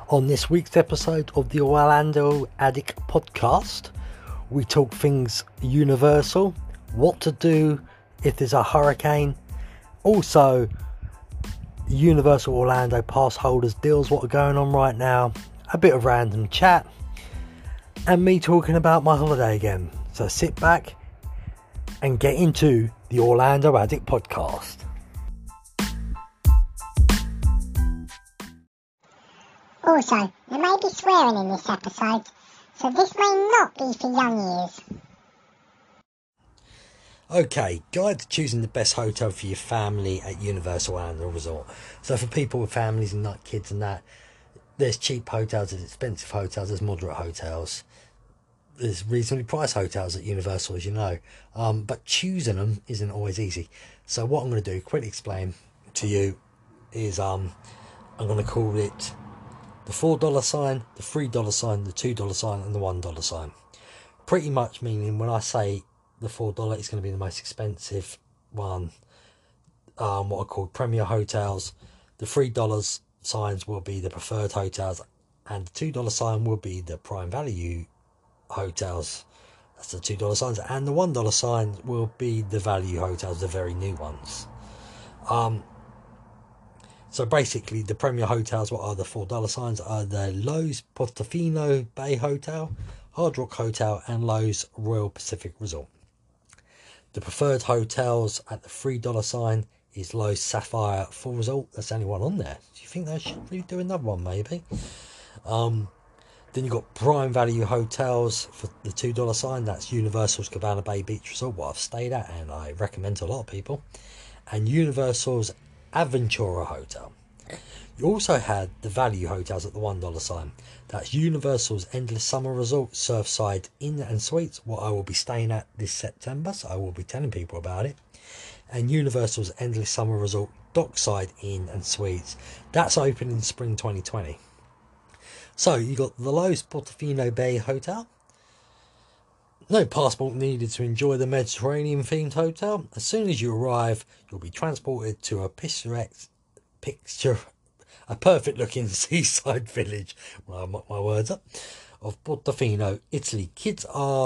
On this week's episode of the Orlando Addict podcast, we talk things Universal, what to do if there's a hurricane, also Universal Orlando pass holders deals, what are going on right now, a bit of random chat, and me talking about my holiday again. So sit back and get into the Orlando Addict podcast. Also, there may be swearing in this episode, so this may not be for young ears. Okay, guide to choosing the best hotel for your family at Universal Orlando Resort. So for people with families and not kids and that, there's cheap hotels, there's expensive hotels, there's moderate hotels. There's reasonably priced hotels at Universal, as you know. But choosing them isn't always easy. So what I'm going to do, quickly explain to you, is I'm going to call it the $4 sign, the $3 sign, the $2 sign, and the $1 sign. Pretty much meaning when I say the $4 is going to be the most expensive one, what are called Premier hotels. The $3 signs will be the preferred hotels, and the $2 sign will be the prime value hotels. That's the $2 signs, and the $1 sign will be the value hotels, the very new ones. So basically, the Premier hotels, what are the $4 signs, are the Loews Portofino Bay Hotel, Hard Rock Hotel, and Loews Royal Pacific Resort. The preferred hotels at the $3 sign is Loews Sapphire Full Resort. That's the only one on there. Do you think they should really do another one, maybe? Then you've got prime value hotels for the $2 sign. That's Universal's Cabana Bay Beach Resort, what I've stayed at and I recommend to a lot of people. And Universal's Aventura Hotel. You also had the value hotels at the $1 sign. That's Universal's Endless Summer Resort, Surfside Inn and Suites, what I will be staying at this September, so I will be telling people about it. And Universal's Endless Summer Resort, Dockside Inn and Suites. That's open in spring 2020. So you got the Loews Portofino Bay Hotel. No passport needed to enjoy the Mediterranean themed hotel. As soon as you arrive, you'll be transported to a perfect looking seaside village, well, I muck my words up, of Portofino, Italy. Kids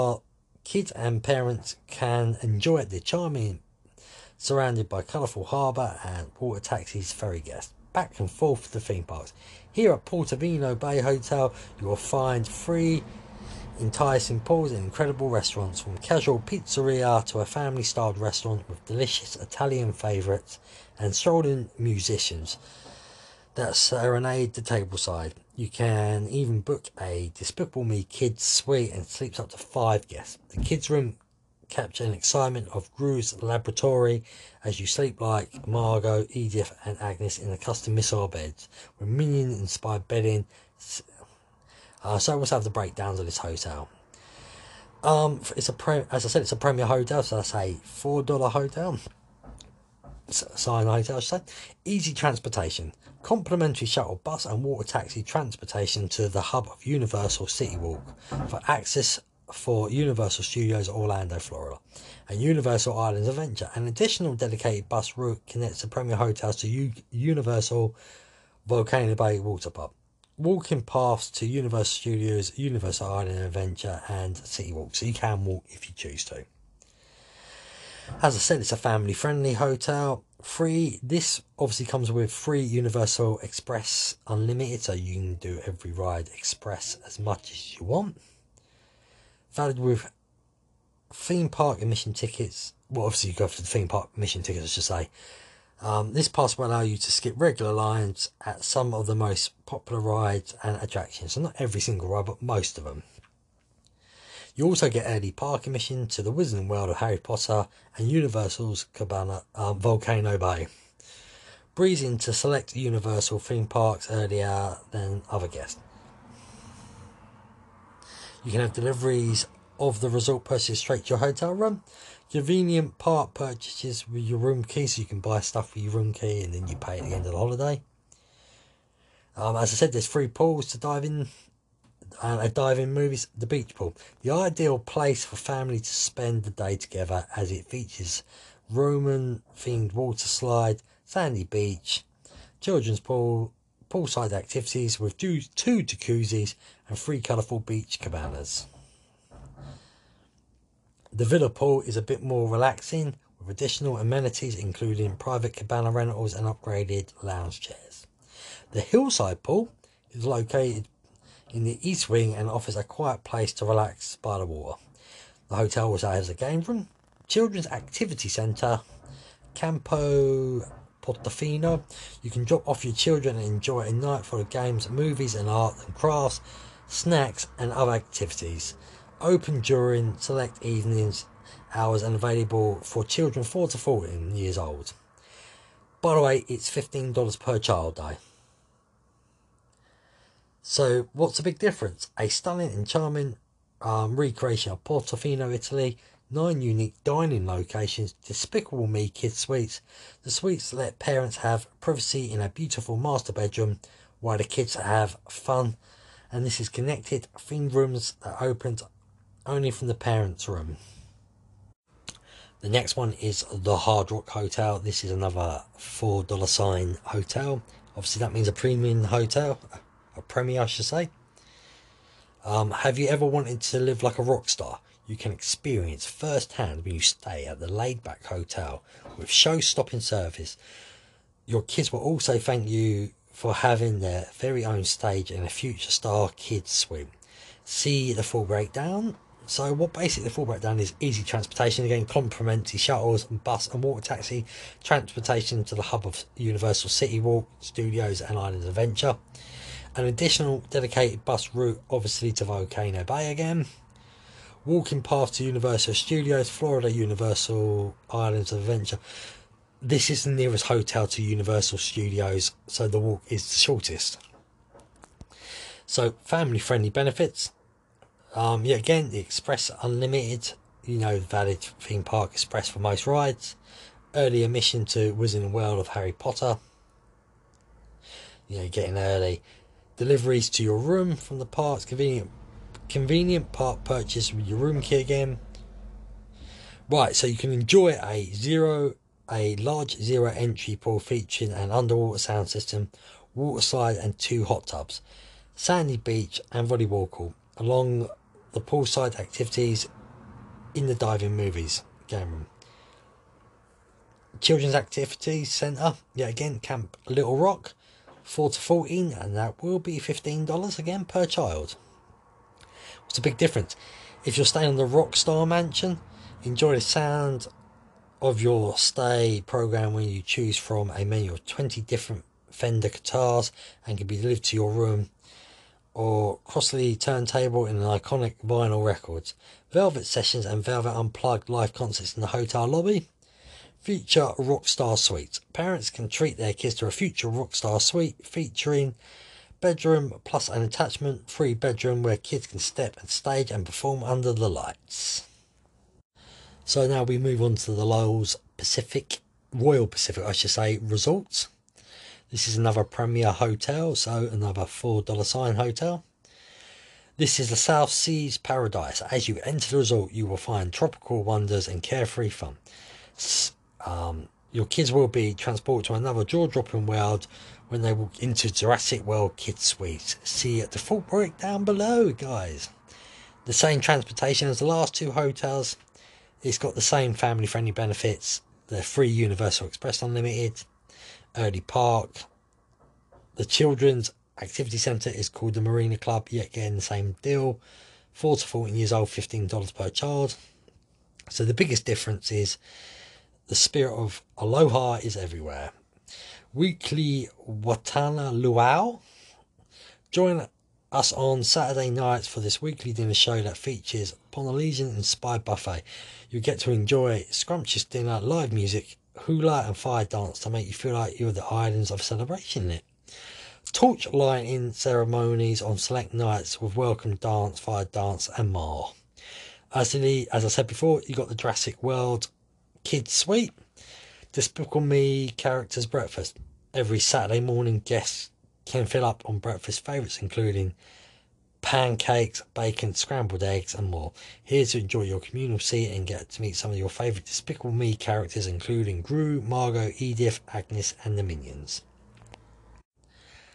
and parents can enjoy it. They're charming, surrounded by colourful harbour and water taxis, ferry guests back and forth to the theme parks. Here at Portofino Bay Hotel, you will find free enticing pools and incredible restaurants, from casual pizzeria to a family-styled restaurant with delicious Italian favourites and strolling musicians that serenade the tableside. You can even book a Despicable Me Kids suite and sleeps up to 5 guests. The kids' room capture an excitement of Gru's laboratory as you sleep like Margot, Edith and Agnes in the custom missile beds with Minion-inspired bedding. So we'll have the breakdowns of this hotel. As I said, it's a Premier hotel, so that's a $4 hotel. Sign hotel, I should say. Easy transportation, complimentary shuttle bus and water taxi transportation to the hub of Universal City Walk for access for Universal Studios Orlando, Florida, and Universal Islands Adventure. An additional dedicated bus route connects the Premier hotels to Universal Volcano Bay Water Park. Walking paths to Universal Studios, Universal Island Adventure and City Walk, so you can walk if you choose to. As I said, it's a family friendly hotel. Free. This obviously comes with free Universal Express Unlimited, so you can do every ride express as much as you want. Valid with theme park admission tickets. Well, obviously you go for the theme park admission tickets, I should say. This pass will allow you to skip regular lines at some of the most popular rides and attractions. So not every single ride, but most of them. You also get early park admission to the Wizarding World of Harry Potter and Universal's Volcano Bay. Breeze into select Universal theme parks earlier than other guests. You can have deliveries of the resort purchase straight to your hotel room. Convenient park purchases with your room key, so you can buy stuff with your room key and then you pay at the end of the holiday. As I said, there's free pools to dive in and a dive-in movies. The beach pool, the ideal place for family to spend the day together, as it features Roman themed water slide, sandy beach, children's pool, poolside activities with 2 jacuzzis and 3 colourful beach cabanas. The Villa Pool is a bit more relaxing with additional amenities including private cabana rentals and upgraded lounge chairs. The Hillside Pool is located in the east wing and offers a quiet place to relax by the water. The hotel also has a game room, children's activity centre, Campo Portofino. You can drop off your children and enjoy a night full of games, movies and art and crafts, snacks and other activities. Open during select evenings hours and available for children 4 to 14 years old. By the way, it's $15 per child day. So what's the big difference? A stunning and charming recreation of Portofino, Italy. 9 unique dining locations, Despicable Me Kids Suites. The suites let parents have privacy in a beautiful master bedroom while the kids have fun. And this is connected themed rooms that opened only from the parents' room. The next one is the Hard Rock Hotel. This is another $4 sign hotel. Obviously that means a premium hotel, a premier I should say. Have you ever wanted to live like a rock star? You can experience firsthand when you stay at the laid-back hotel with show-stopping service. Your kids will also thank you for having their very own stage in a future star kids suite. See the full breakdown. So what basically the full breakdown is: easy transportation, again complimentary shuttles and bus and water taxi, transportation to the hub of Universal City Walk, Studios and Islands Adventure. An additional dedicated bus route obviously to Volcano Bay again. Walking path to Universal Studios, Florida Universal Islands Adventure. This is the nearest hotel to Universal Studios, so the walk is the shortest. So family friendly benefits. Yeah, again, the Express Unlimited, valid theme park express for most rides. Early admission to Wizarding World of Harry Potter. Getting early. Deliveries to your room from the parks. Convenient park purchase with your room key again. Right, so you can enjoy a large zero entry pool featuring an underwater sound system, water slide and 2 hot tubs, sandy beach and volleyball court, along the poolside activities in the diving movies game room. Children's activities centre, again, Camp Little Rock, 4 to 14, and that will be $15 again per child. What's the big difference? If you're staying on the Rockstar Mansion, enjoy the sound of your stay program when you choose from a menu of 20 different Fender guitars and can be delivered to your room, or Crossley turntable in an iconic vinyl records, Velvet Sessions and Velvet Unplugged live concerts in the hotel lobby. Future Rockstar Suites. Parents can treat their kids to a future Rockstar Suite featuring bedroom plus an attachment free bedroom where kids can step and stage and perform under the lights. So now we move on to the Royal Pacific resorts. This is another premier hotel, so another $4 sign hotel. This is the South Seas Paradise. As you enter the resort, you will find tropical wonders and carefree fun. Your kids will be transported to another jaw-dropping world when they walk into Jurassic World Kids Suite. See the full breakdown below, guys. The same transportation as the last 2 hotels. It's got the same family-friendly benefits. The free Universal Express Unlimited, early park. The children's activity centre is called the Marina Club. Yet again, the same deal. 4 to 14 years old, $15 per child. So the biggest difference is the spirit of aloha is everywhere. Weekly Watana Luau. Join us on Saturday nights for this weekly dinner show that features Polynesian-inspired buffet. You get to enjoy scrumptious dinner, live music, hula and fire dance to make you feel like you're the islands of celebration in it. Torch lighting ceremonies on select nights with welcome dance, fire dance and more. As I said before, you got the Jurassic World Kids Suite. Despicable Me Characters Breakfast. Every Saturday morning, guests can fill up on breakfast favourites including pancakes, bacon, scrambled eggs and more. Here to enjoy your communal seat and get to meet some of your favourite Despicable Me characters including Gru, Margot, Edith, Agnes and the Minions.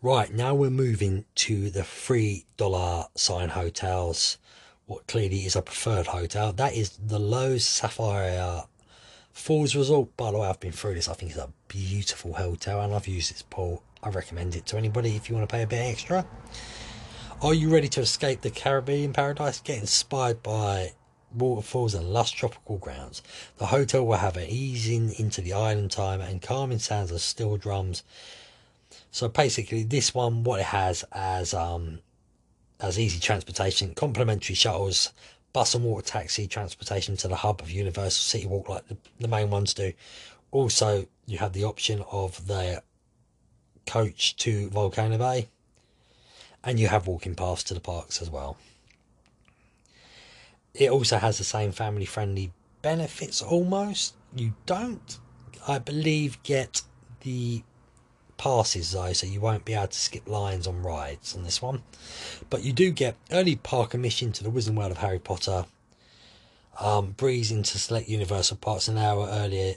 Right, now we're moving to the $3 sign hotels. What clearly is a preferred hotel. That is the Loews Sapphire Falls Resort. By the way, I've been through this. I think it's a beautiful hotel and I've used its pool. I recommend it to anybody if you want to pay a bit extra. Are you ready to escape the Caribbean paradise? Get inspired by waterfalls and lush tropical grounds. The hotel will have an easing into the island time and calming sounds of steel drums. So basically, this one, what it has as easy transportation, complimentary shuttles, bus and water taxi transportation to the hub of Universal City Walk, like the main ones do. Also, you have the option of the coach to Volcano Bay, and you have walking paths to the parks as well. It also has the same family-friendly benefits almost. You don't, I believe, get the passes though, so you won't be able to skip lines on rides on this one, but you do get early park admission to the Wizarding World of Harry Potter, breeze into select Universal parks an hour earlier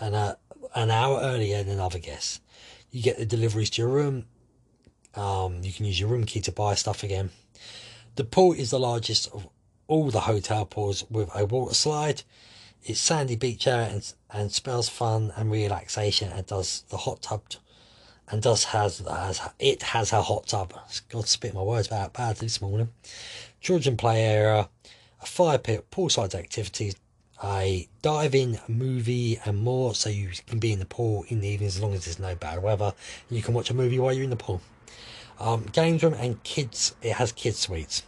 than other guests. You get the deliveries to your room. You can use your room key to buy stuff again. The pool is the largest of all the hotel pools with a water slide. It's sandy beach area and spells fun and relaxation, and does the hot tub and has a hot tub. God, spit my words out bad this morning. Children play area, a fire pit, poolside activities, a diving, movie and more, so you can be in the pool in the evenings as long as there's no bad weather, and you can watch a movie while you're in the pool. Games room and kids, it has kids suites.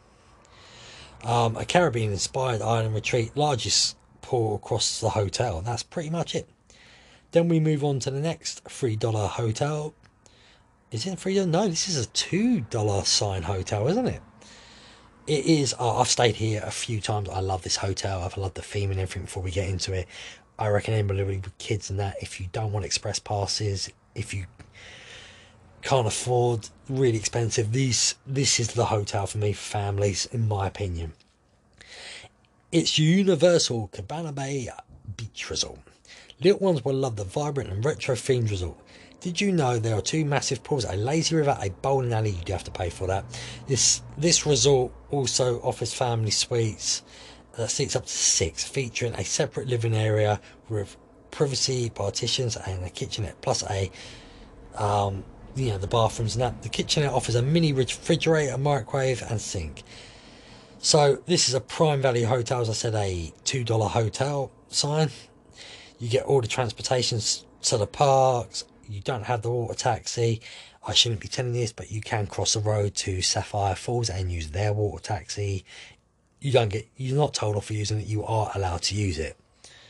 A Caribbean inspired island retreat, largest pool across the hotel. That's pretty much it. Then we move on to the next $3 hotel. Is it $3? No, this is a $2 sign hotel, isn't it? It is. I've stayed here a few times. I love this hotel. I've loved the theme and everything. Before we get into it, I reckon anybody with kids and that, if you don't want express passes, if you can't afford really expensive, this is the hotel for me for families, in my opinion. It's Universal Cabana Bay Beach Resort. Little ones will love the vibrant and retro themed resort. Did you know there are two massive pools, a lazy river, a bowling alley? You do have to pay for that. This resort also offers family suites that seats up to 6, featuring a separate living area with privacy partitions and a kitchenette, plus the bathrooms and that. The kitchenette offers a mini refrigerator, microwave and sink. So this is a Prime Value Hotel, as I said, a $2 hotel sign. You get all the transportations to the parks. You don't have the water taxi. I shouldn't be telling you this, but you can cross the road to Sapphire Falls and use their water taxi. You're not told off for using it. You are allowed to use it.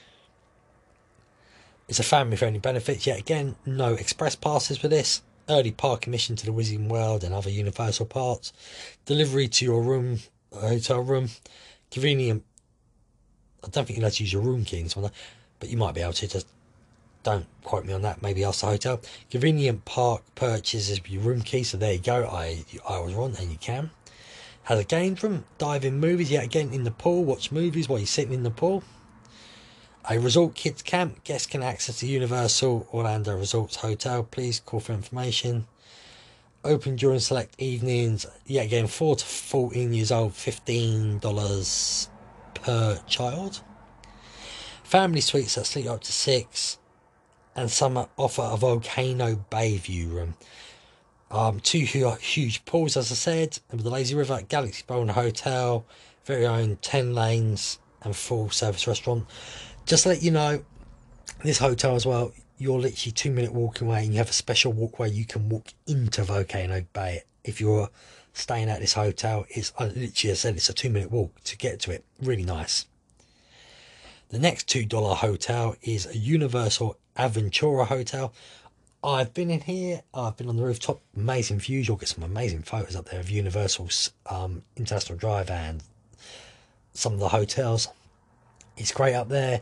It's a family-friendly benefit. Yet again, no express passes for this. Early park admission to the Wizarding World and other Universal parks. Delivery to your room, hotel room. Convenient. I don't think you're allowed to use your room key and something, but you might be able to. Just don't quote me on that. Maybe ask the hotel. Convenient park purchases your room key. So there you go. I was wrong, and you can. Has a games room, diving, movies. Yet again, in the pool, watch movies while you're sitting in the pool. A resort kids camp. Guests can access the Universal Orlando Resorts Hotel. Please call for information. Open during select evenings. Yet again, 4 to 14 years old, $15 per child. Family suites that sleep up to 6, and some offer a Volcano Bay view room. 2 huge pools, as I said, and with the lazy river, Galaxy Bowling Hotel, very own 10 lanes and full service restaurant. Just to let you know, this hotel as well, you're literally 2-minute walk away, and you have a special walkway you can walk into Volcano Bay. If you're staying at this hotel, I literally said it's a 2-minute walk to get to it. Really nice. The next $2 hotel is a Universal Aventura Hotel. I've been in here. I've been on the rooftop. Amazing views. You'll get some amazing photos up there of Universal's International Drive and some of the hotels. It's great up there.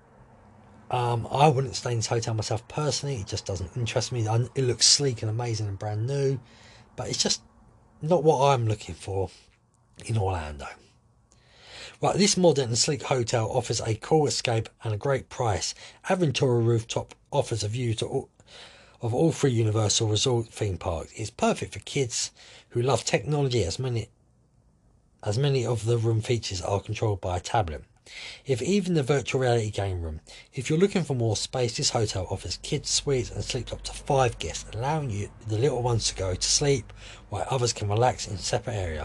I wouldn't stay in this hotel myself personally. It just doesn't interest me. It looks sleek and amazing and brand new, but it's just not what I'm looking for in Orlando. Right, this modern and sleek hotel offers a cool escape and a great price. Aventura Rooftop offers a view to of all three Universal Resort theme parks. It's perfect for kids who love technology, as many of the room features are controlled by a tablet. If even the virtual reality game room. If you're looking for more space, this hotel offers kids suites and sleeps up to 5 guests, allowing you the little ones to go to sleep while others can relax in a separate area.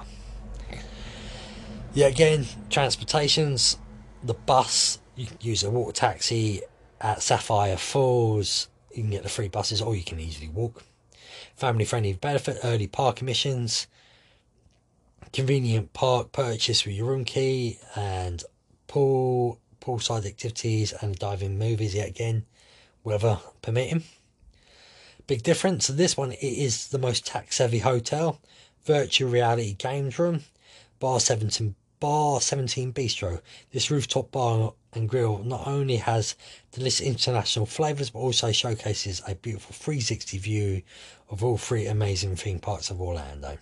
Yeah, again, transportations, the bus, you can use a water taxi at Sapphire Falls, you can get the free buses or you can easily walk. Family friendly benefit, early park admissions, convenient park purchase with your room key, and poolside activities and diving movies, yet again, weather permitting. Big difference, this one, it is the most tax savvy hotel. Virtual reality games room, bar 17 bistro. This rooftop bar and grill not only has delicious international flavours but also showcases a beautiful 360 view of all three amazing theme parks of Orlando.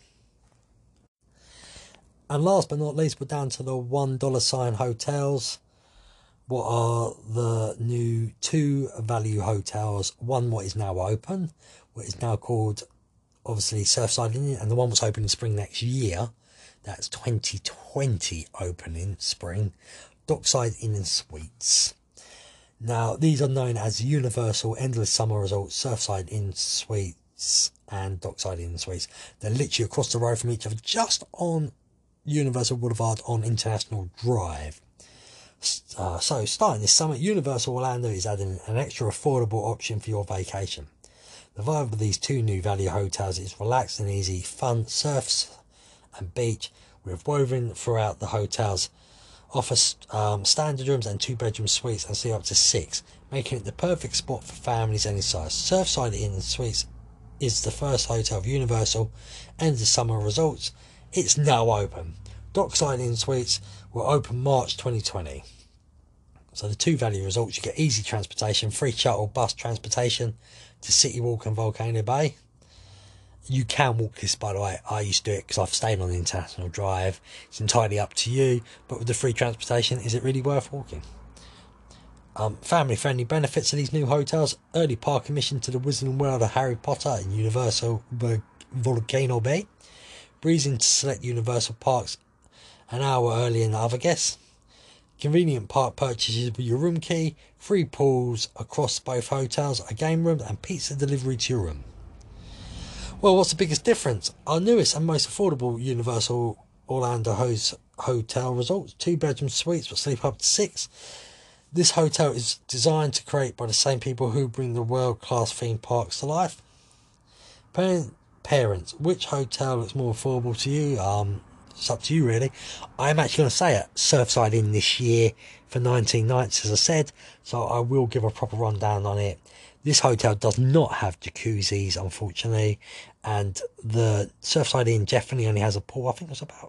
And last but not least, we're down to the $1 sign hotels. What are the new 2 value hotels? One what is now open, what is now called obviously Surfside Inn, and the one that's open in spring next year, that's 2020 opening spring, Dockside Inn and Suites. Now these are known as Universal Endless Summer Resorts, Surfside Inn Suites and Dockside Inn and Suites. They're literally across the road from each other, just on Universal Boulevard on International Drive. So starting this summer, Universal Orlando is adding an extra affordable option for your vacation. The vibe of these 2 new value hotels is relaxed and easy, fun, surfs and beach with woven throughout the hotels. Offers standard rooms and 2-bedroom suites and sleep up to 6, making it the perfect spot for families any size. Surfside Inn and Suites is the first hotel of Universal and the summer resorts. It's now open. Dockside Inn Suites will open March 2020. So the 2 value resorts, you get easy transportation, free shuttle bus transportation to City Walk and Volcano Bay. You can walk this, by the way. I used to do it because I've stayed on the International Drive. It's entirely up to you, but with the free transportation, is it really worth walking? Family friendly benefits of these new hotels: early park admission to the Wizarding World of Harry Potter and Universal Volcano Bay, breeze into select Universal parks an hour earlier than other guests, convenient park purchases with your room key, free pools across both hotels, a game room and pizza delivery to your room. Well, what's the biggest difference? Our newest and most affordable Universal Orlando Hotel Resorts, 2-bedroom suites that sleep up to 6. This hotel is designed to create by the same people who bring the world-class theme parks to life. Parents, which hotel looks more affordable to you? It's up to you, really. I'm actually going to say it, Surfside Inn this year for 19 nights, as I said, so I will give a proper rundown on it. This hotel does not have jacuzzis, unfortunately, and the Surfside Inn definitely only has a pool. I think it's about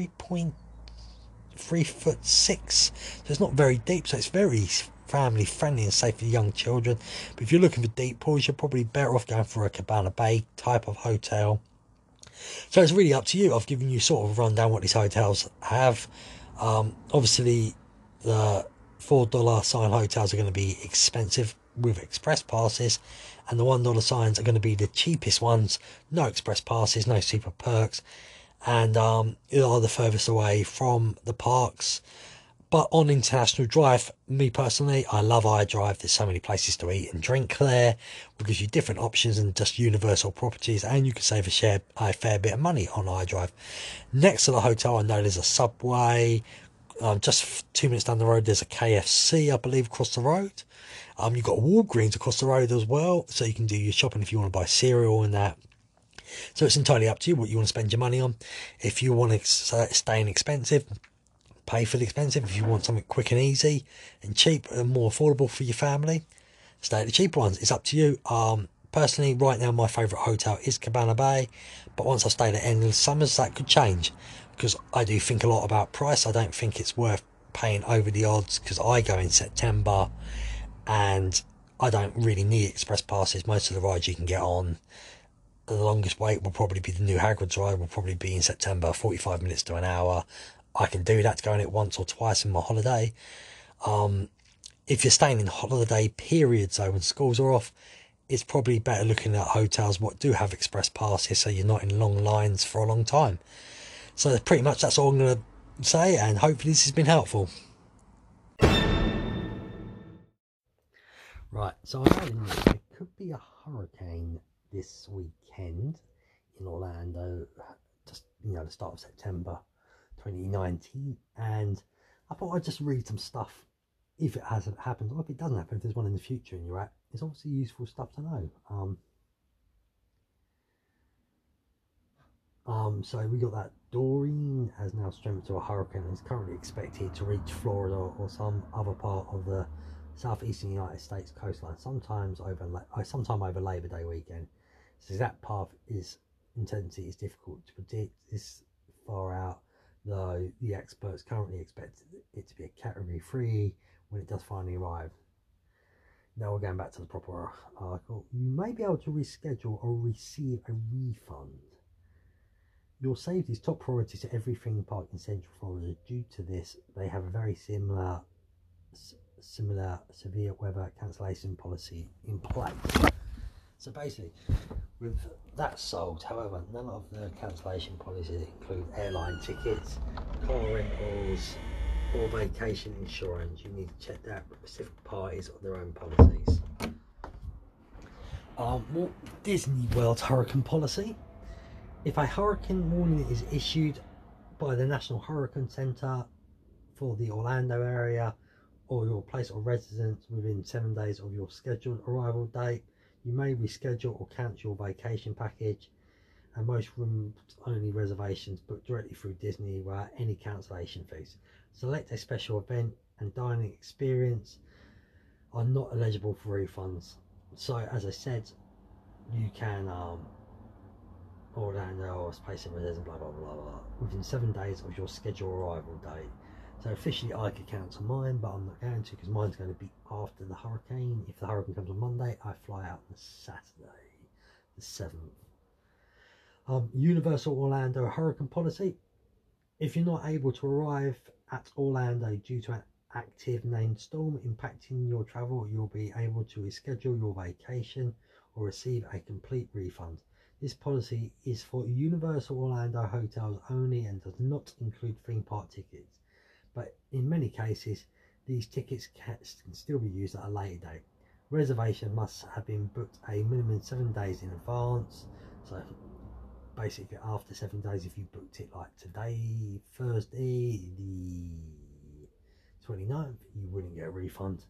3'6", so it's not very deep, so it's very family friendly and safe for young children. But if you're looking for deep pools, you're probably better off going for a Cabana Bay type of hotel. So it's really up to you. I've given you sort of a rundown what these hotels have. Obviously, the $4 sign hotels are going to be expensive with express passes, and the $1 signs are going to be the cheapest ones. No express passes, no super perks, and they are the furthest away from the parks. But on International Drive, me personally, I love iDrive. There's so many places to eat and drink there. It gives you different options than just Universal properties, and you can save a fair bit of money on iDrive. Next to the hotel, I know there's a Subway. Just 2 minutes down the road, there's a KFC, I believe, across the road. You've got Walgreens across the road as well, so you can do your shopping if you want to buy cereal and that. So it's entirely up to you what you want to spend your money on. If you want to stay inexpensive, pay for the expensive. If you want something quick and easy and cheap and more affordable for your family, stay at the cheaper ones. It's up to you. Personally, right now, my favourite hotel is Cabana Bay, but once I've stayed at Endless Summers, that could change, because I do think a lot about price. I don't think it's worth paying over the odds, because I go in September and I don't really need express passes. Most of the rides you can get on, the longest wait will probably be the new Hagrid's ride, will probably be in September, 45 minutes to an hour. I can do that to go on it once or twice in my holiday. If you're staying in holiday periods, though, when schools are off, it's probably better looking at hotels what do have express passes, so you're not in long lines for a long time. So pretty much that's all I'm going to say, and hopefully this has been helpful. Right, so I know there could be a hurricane this weekend in Orlando, just the start of September 2019, and I thought I'd just read some stuff if it hasn't happened, or if it doesn't happen, if there's one in the future and you're at. It's obviously useful stuff to know. So we got that Doreen has now strengthened to a hurricane and is currently expected to reach Florida or some other part of the southeastern United States coastline sometime over Labor Day weekend. Its exact path is intensity is difficult to predict this far out, though the experts currently expect it to be a Category 3 when it does finally arrive. Now we're going back to the proper article. You may be able to reschedule or receive a refund. Your safety is top priority to every theme park in Central Florida. Due to this, they have a very similar severe weather cancellation policy in place. So basically, with that solved, however, none of the cancellation policies include airline tickets, car rentals, or vacation insurance. You need to check that with specific parties on their own policies. Walt Disney World's hurricane policy. If a hurricane warning is issued by the National Hurricane Center for the Orlando area or your place of residence within 7 days of your scheduled arrival date, you may reschedule or cancel your vacation package, and most room-only reservations booked directly through Disney without any cancellation fees. Select a special event and dining experience are not eligible for refunds. So as I said, you can Orlando or place in residence, blah blah blah blah, within 7 days of your scheduled arrival date. So officially I could cancel mine, but I'm not going to, because mine's going to be after the hurricane. If the hurricane comes on Monday, I fly out on Saturday the 7th. Universal Orlando hurricane policy. If you're not able to arrive at Orlando due to an active named storm impacting your travel, you'll be able to reschedule your vacation or receive a complete refund. This policy is for Universal Orlando hotels only and does not include theme park tickets, but in many cases these tickets can still be used at a later date. Reservation must have been booked a minimum 7 days in advance. So basically after 7 days, if you booked it like today, Thursday the 29th, you wouldn't get a refund.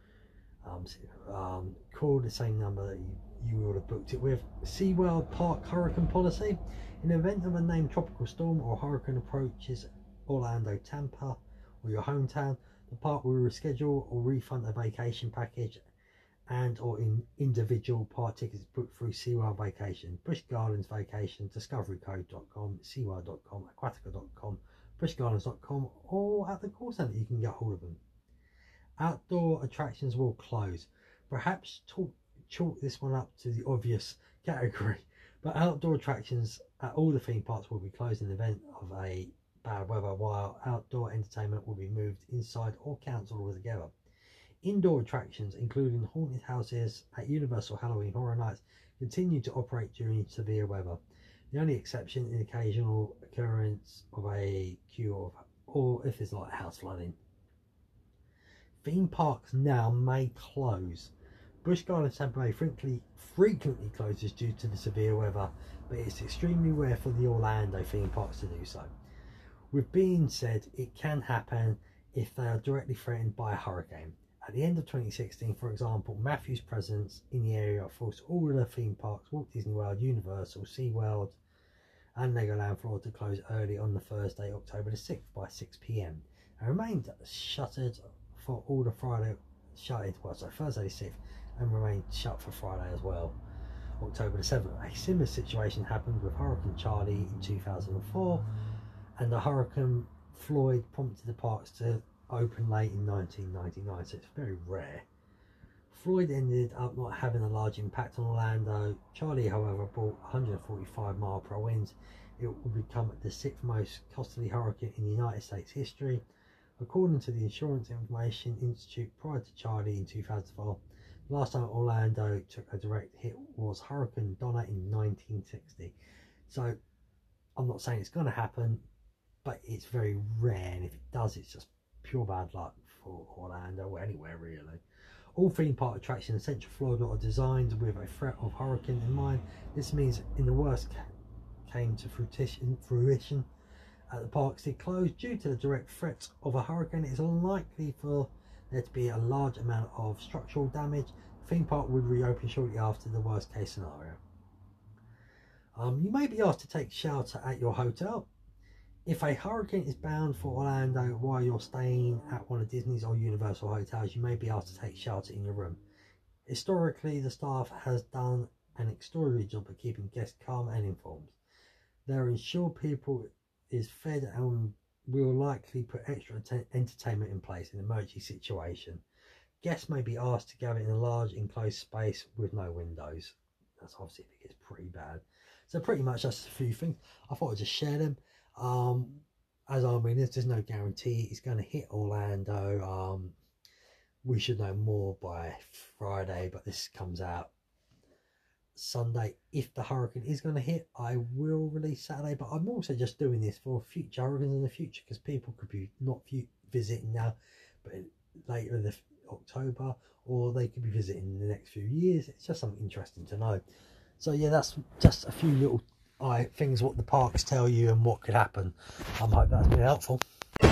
Call the same number that you would have booked it with. SeaWorld Park hurricane policy. In the event of a named tropical storm or hurricane approaches Orlando, Tampa, or your hometown, the park will reschedule or refund a vacation package and or in individual park tickets booked through SeaWorld Vacation, Busch Gardens Vacation, DiscoveryCode.com, SeaWorld.com, Aquatica.com, BuschGardens.com, or at the call centre you can get hold of them. Outdoor attractions will close. Perhaps chalk this one up to the obvious category, but outdoor attractions at all the theme parks will be closed in the event of a bad weather, while outdoor entertainment will be moved inside or cancelled altogether. Indoor attractions, including haunted houses at Universal Halloween Horror Nights, continue to operate during severe weather. The only exception is the occasional occurrence of a queue or if it's like house flooding. Theme parks now may close. Busch Gardens Tampa Bay frequently closes due to the severe weather, but it's extremely rare for the Orlando theme parks to do so. With being said, it can happen if they are directly threatened by a hurricane. At the end of 2016, for example, Matthew's presence in the area forced all of the theme parks, Walt Disney World, Universal, SeaWorld and Legoland Florida to close early on the Thursday, October the 6th by 6 p.m. and remained shuttered for all the Thursday the 6th, and remained shut for Friday as well, October the 7th. A similar situation happened with Hurricane Charlie in 2004, and the Hurricane Floyd prompted the parks to open late in 1999, so it's very rare. Floyd ended up not having a large impact on Orlando. Charlie, however, brought 145 mile per hour winds. It would become the 6th most costly hurricane in United States history. According to the Insurance Information Institute, prior to Charlie in 2004, the last time Orlando took a direct hit was Hurricane Donna in 1960. So I'm not saying it's going to happen, but it's very rare, and if it does, it's just pure bad luck for Orlando or anywhere really. All theme park attractions in Central Florida are designed with a threat of hurricane in mind. This means in the worst came to fruition at the parks they closed due to the direct threat of a hurricane. It is unlikely for there to be a large amount of structural damage. The theme park would reopen shortly after the worst case scenario. You may be asked to take shelter at your hotel. If a hurricane is bound for Orlando while you're staying at one of Disney's or Universal hotels, you may be asked to take shelter in your room. Historically, the staff has done an extraordinary job of keeping guests calm and informed. They'll ensure people is fed and will likely put extra entertainment in place in an emergency situation. Guests may be asked to gather in a large enclosed space with no windows. That's obviously if it gets pretty bad. So pretty much that's a few things. I thought I'd just share them. As I mean, there's no guarantee it's going to hit Orlando. We should know more by Friday, but this comes out Sunday. If the hurricane is going to hit, I will release Saturday, but I'm also just doing this for future hurricanes in the future, because people could be not visiting now but later in October, or they could be visiting in the next few years. It's just something interesting to know. So yeah, that's just a few little things what the parks tell you and what could happen. I hope that's been helpful.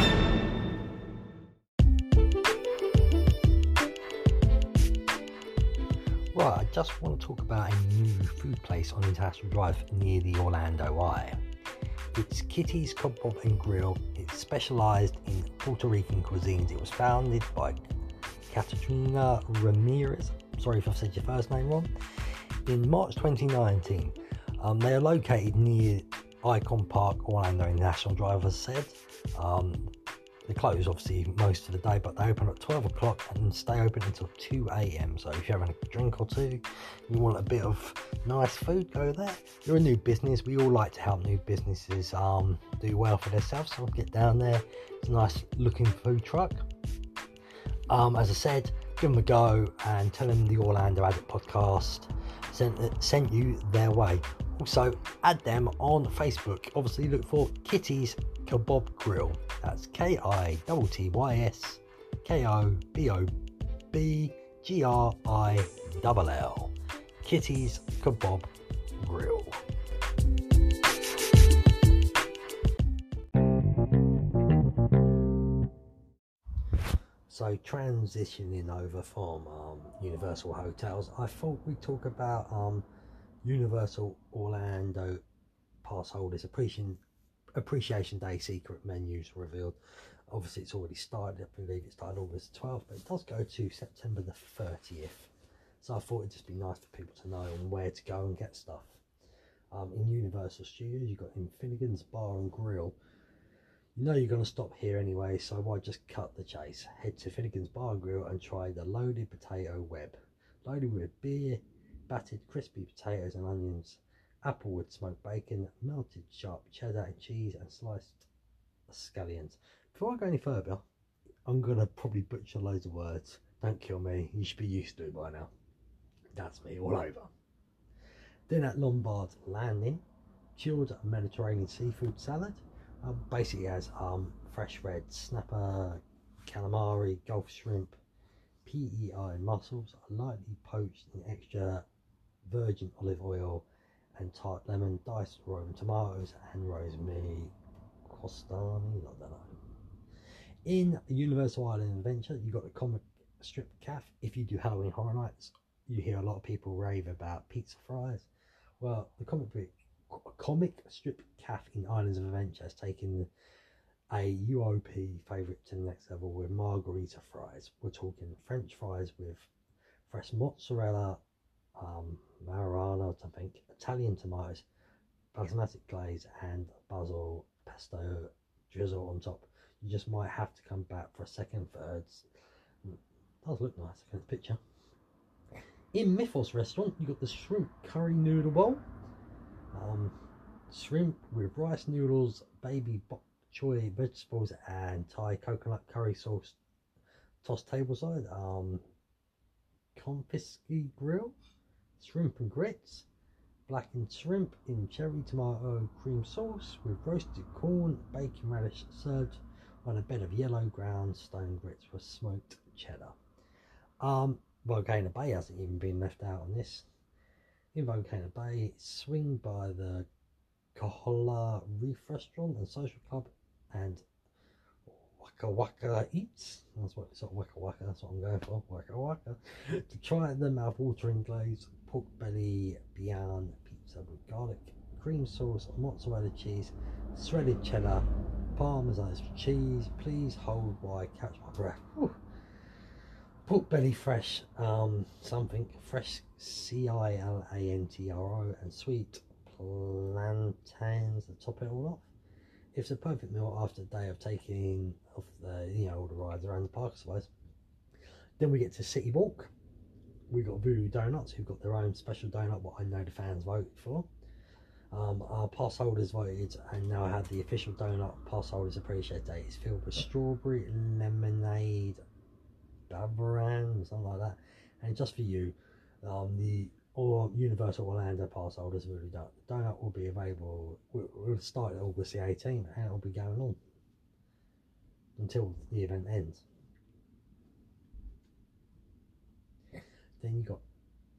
Right, I just want to talk about a new food place on International Drive near the Orlando Eye. It's Kitty's Kebab and Grill. It's specialised in Puerto Rican cuisines. It was founded by Katrina Ramirez, sorry if I've said your first name wrong, in March 2019. They are located near Icon Park, Orlando International Drive, as I said. They close obviously most of the day, but they open at 12 o'clock and stay open until 2 a.m. So if you're having a drink or two, you want a bit of nice food, go there. You're a new business. We all like to help new businesses do well for themselves. So get down there. It's a nice looking food truck. As I said, give them a go and tell them the Orlando Addict podcast sent you their way. Also, add them on Facebook. Obviously, look for Kitty's Kebab Grill. That's KITTYS KOBOB GRILL. Kitty's Kebab Grill. So transitioning over from Universal Hotels, I thought we'd talk about Universal Orlando pass holders Appreciation Day secret menus revealed. Obviously it's already started. I believe it started August 12th, but it does go to September the 30th. So I thought it'd just be nice for people to know where to go and get stuff. In Universal Studios, you've got in Finnegan's Bar and Grill. You know you're going to stop here anyway, so why just cut the chase? Head to Finnegan's Bar and Grill and try the loaded potato web. Loaded with beer, battered crispy potatoes and onions, applewood smoked bacon, melted sharp cheddar and cheese, and sliced scallions. Before I go any further, I'm going to probably butcher loads of words. Don't kill me, you should be used to it by now. That's me all over. Then at Lombard Landing, chilled Mediterranean seafood salad. Basically has fresh red snapper, calamari, gulf shrimp, PEI mussels, lightly poached in extra virgin olive oil and tart lemon, diced Roman tomatoes and rosemary costani, I don't know. In Universal Island Adventure, you've got the comic strip cafe. If you do Halloween Horror Nights, you hear a lot of people rave about pizza fries. Well, the comic strip cafe in Islands of Adventure has taken a UOP favourite to the next level with margarita fries. We're talking French fries with fresh mozzarella, marinara, I think, Italian tomatoes, basmati glaze and basil pesto drizzle on top. You just might have to come back for a second, thirds. It does look nice in the picture. In Mythos restaurant, you got the shrimp curry noodle bowl. Shrimp with rice noodles, baby choy vegetables and Thai coconut curry sauce tossed tableside. Confisky grill, shrimp and grits, blackened shrimp in cherry tomato cream sauce with roasted corn, bacon radish served on a bed of yellow ground stone grits with smoked cheddar. Volcano Bay hasn't even been left out on this. In Volcano Bay, swing by the Kahola Reef Restaurant and Social Club and Waka Waka Eats. That's what it's Waka Waka, that's what I'm going for. Waka Waka. To try the mouth-watering glazed pork belly Bian pizza with garlic, cream sauce, mozzarella cheese, shredded cheddar, parmesan cheese. Please hold while I catch my breath. Whew. Pork belly fresh, something fresh CILANTRO and sweet plantains to top it all off. It's a perfect meal after a day of taking off the all the rides around the park, I suppose. Then we get to City Walk. We got Voodoo Donuts, who've got their own special donut, what I know the fans voted for. Our pass holders voted, and now I have the official donut pass holders appreciate day. It's filled with strawberry, lemonade, Bavaran, something like that, and just for you, the Universal Orlando pass holders really don't. The donut will be available. We'll start at August the 18th, and it'll be going on until the event ends. Then you got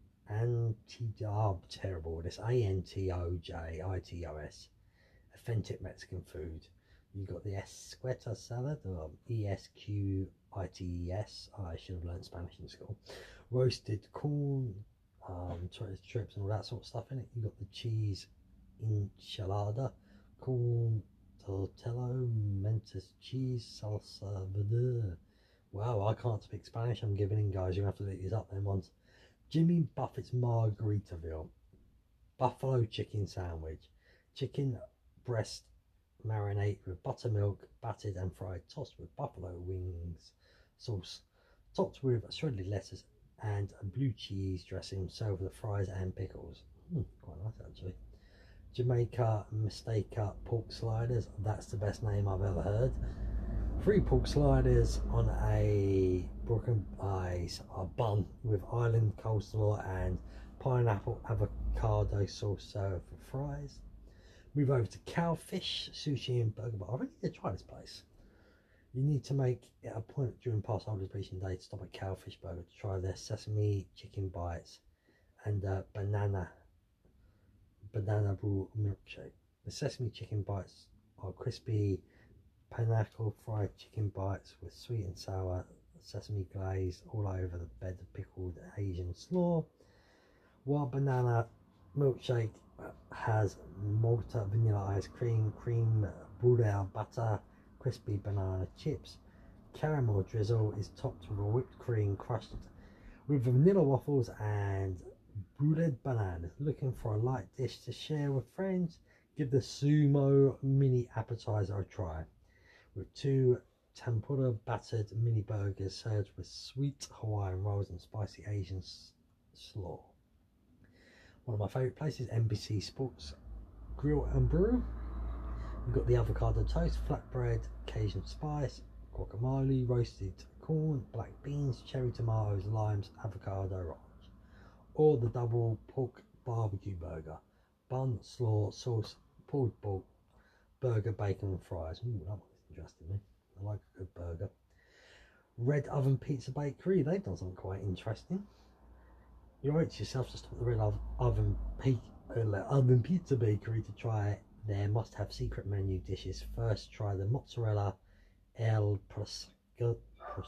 terrible. This ANTOJITOS, authentic Mexican food. You got the esqueta salad, or ESQITES. I should have learned Spanish in school. Roasted corn, strips and all that sort of stuff in it. You got the cheese enchilada, corn tortello, mentos cheese, salsa verde. Wow, I can't speak Spanish. I'm giving in, guys. You have to look these up then once. Jimmy Buffett's Margaritaville, buffalo chicken sandwich, chicken breast marinade with buttermilk, battered and fried, tossed with buffalo wings sauce, topped with shredded lettuce and a blue cheese dressing, served with fries and pickles. Quite nice actually. Jamaica Mistake pork sliders. That's the best name I've ever heard. 3 pork sliders on a broken ice bun with island coleslaw and pineapple avocado sauce served for fries. Move over to Cowfish Sushi and Burger Bar. I really need to try this place. You need to make it a point during pass holders appreciation day to stop at Cowfish Burger to try their sesame chicken bites and banana brew milkshake. The sesame chicken bites are crispy pineapple fried chicken bites with sweet and sour sesame glaze all over the bed of pickled Asian slaw, while banana milkshake has Malta vanilla ice cream, cream brulee butter, crispy banana chips. Caramel drizzle is topped with a whipped cream crushed with vanilla waffles and brulee bananas. Looking for a light dish to share with friends? Give the sumo mini appetizer a try, with 2 tempura battered mini burgers served with sweet Hawaiian rolls and spicy Asian slaw. One of my favourite places, NBC Sports Grill and Brew. We've got the avocado toast, flatbread, Cajun spice, guacamole, roasted corn, black beans, cherry tomatoes, limes, avocado ranch. Or the double pork barbecue burger, bun, slaw, sauce, pulled pork, burger, bacon and fries. Ooh, that one's interesting me. I like a good burger. Red Oven Pizza Bakery, they've done something quite interesting. You owe it to yourself to stop at the Red Oven Pizza Bakery to try their must-have secret menu dishes. First, try the mozzarella El Prosciutto,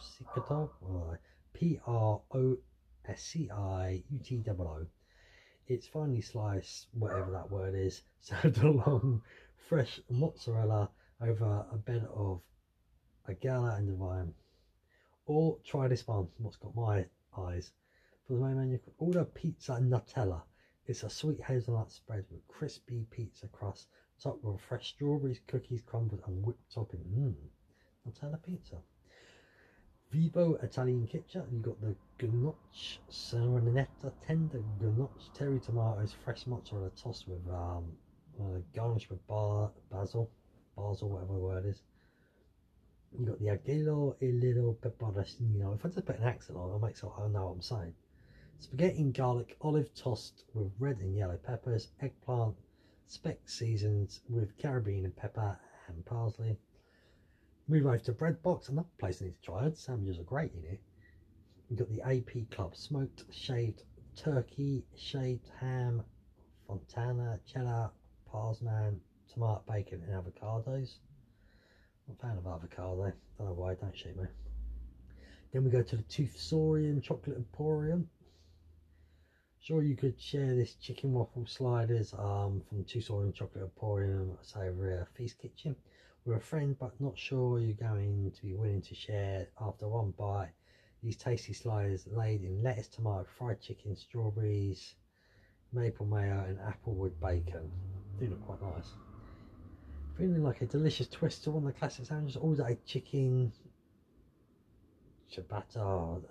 Prosciutto. It's finely sliced, whatever that word is, served along fresh mozzarella over a bed of agala and divine. Or try this one, what's got my eyes. For the main menu, order pizza Nutella. It's a sweet hazelnut spread with crispy pizza crust, topped with fresh strawberries, cookies, crumbles, and whipped topping. Nutella pizza. Vivo Italian Kitchen. You got the gnocchi Serenetta tender gnocchi, cherry tomatoes, fresh mozzarella tossed with garnished with basil. Basel, whatever the word is. You got the aglio e little peperoncino. If I just put an accent on, it makes it, I know what I'm saying. Spaghetti and garlic, olive tossed with red and yellow peppers, eggplant, speck seasoned with carabiner pepper and parsley. Move over to Bread Box, another place I need to try. Sandwiches are great in here. You've got the AP Club smoked, shaved turkey, shaved ham, fontana, cheddar, parmesan, tomato, bacon and avocados. I'm a fan of avocado, don't know why, don't shoot me. Then we go to the Toothsorian Chocolate Emporium. Sure, you could share this chicken waffle sliders from Toothsorian Chocolate Emporium, say over a Feast Kitchen, with a friend, but not sure you're going to be willing to share after one bite. These tasty sliders laid in lettuce, tomato, fried chicken, strawberries, maple mayo and applewood bacon. Do look quite nice. Feeling like a delicious twist to one of the classic sandwiches, order a chicken ciabatta,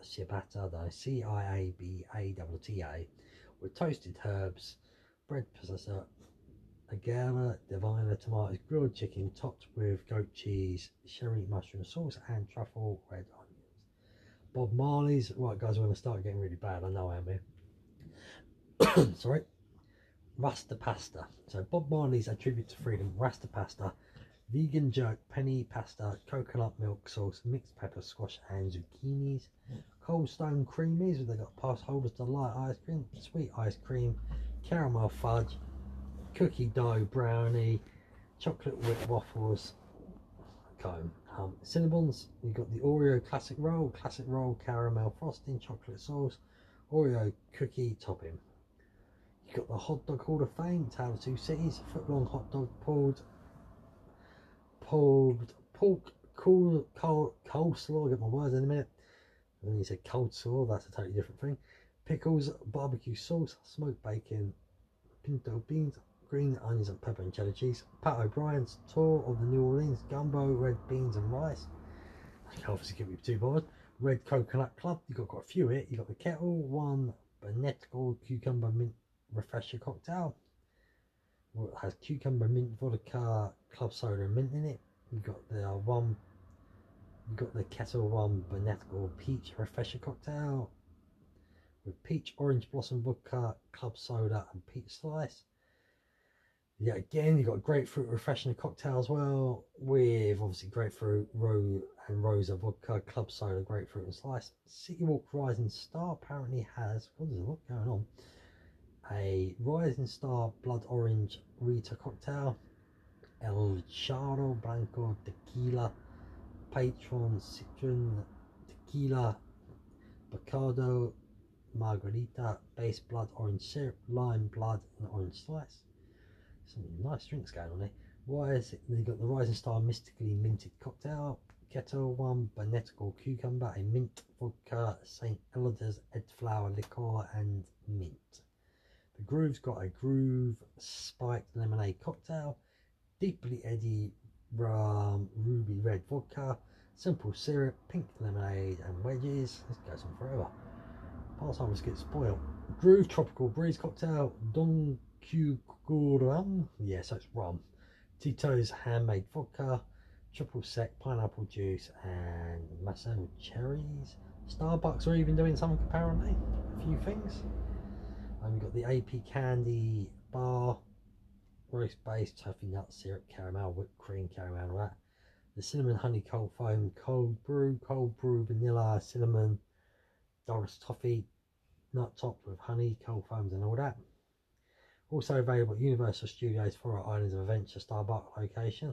C-I-A-B-A-T-T-A, with toasted herbs, bread pizza, agave, divina tomatoes, grilled chicken topped with goat cheese, sherry mushroom sauce and truffle red onions. Bob Marley's, right guys, we're going to start getting really bad, I know I am here. Sorry. Rasta pasta. So Bob Marley's A Tribute to Freedom, Rasta pasta, vegan jerk, penny pasta, coconut milk sauce, mixed pepper, squash and zucchinis. Cold Stone creamies, they got pass holders to light ice cream, sweet ice cream, caramel fudge, cookie dough brownie, chocolate whipped waffles, cone. Cinnabons, you got the Oreo classic roll caramel frosting, chocolate sauce, Oreo cookie topping. You got the hot dog Hall of Fame, Tale of Two Cities, foot-long hot dog, pulled pork, coleslaw, I'll get my words in a minute. And then you said cold slaw, that's a totally different thing. Pickles, barbecue sauce, smoked bacon, pinto beans, green onions and pepper and cheddar cheese. Pat O'Brien's tour of the New Orleans, gumbo, red beans and rice. I can't obviously give you too bothered. Red Coconut Club, you've got quite a few here. You've got the Kettle One, Botanical Cucumber Mint Refresher Cocktail. It has cucumber, mint, vodka, club soda and mint in it. You've got the Kettle One Botanical Peach Refresher Cocktail with peach, orange blossom vodka, club soda and peach slice. Yeah, again, you've got grapefruit refreshing cocktail as well, with obviously grapefruit, rosa vodka, club soda, grapefruit and slice. City Walk Rising Star apparently has, what is a lot going on, a Rising Star Blood Orange Rita cocktail, El Charo Blanco Tequila, Patron Citron Tequila, Bacado Margarita, Base Blood Orange Syrup, Lime Blood and Orange Slice. Some nice drinks going on here. They've got the Rising Star Mystically Minted Cocktail, Kettle One Botanical Cucumber, a Mint Vodka, St. Elder's Elderflower Liqueur and Mint. The Groove's got a Groove Spiked Lemonade Cocktail, Deeply Eddy Ruby Red Vodka, Simple Syrup, Pink Lemonade and Wedges. This goes on forever. Passovers get spoiled. Groove Tropical Breeze Cocktail, Don Q rum, yeah, so it's rum. Tito's Handmade Vodka, Triple Sec Pineapple Juice and Maso Cherries. Starbucks are even doing something apparently, a few things. We've got the AP Candy Bar, roast based toffee nut syrup, caramel, whipped cream, caramel, and all that. The Cinnamon Honey Cold Foam Cold Brew Vanilla Cinnamon Doris Toffee nut topped with honey, cold foams and all that. Also available at Universal Studios for our Islands of Adventure Starbucks location.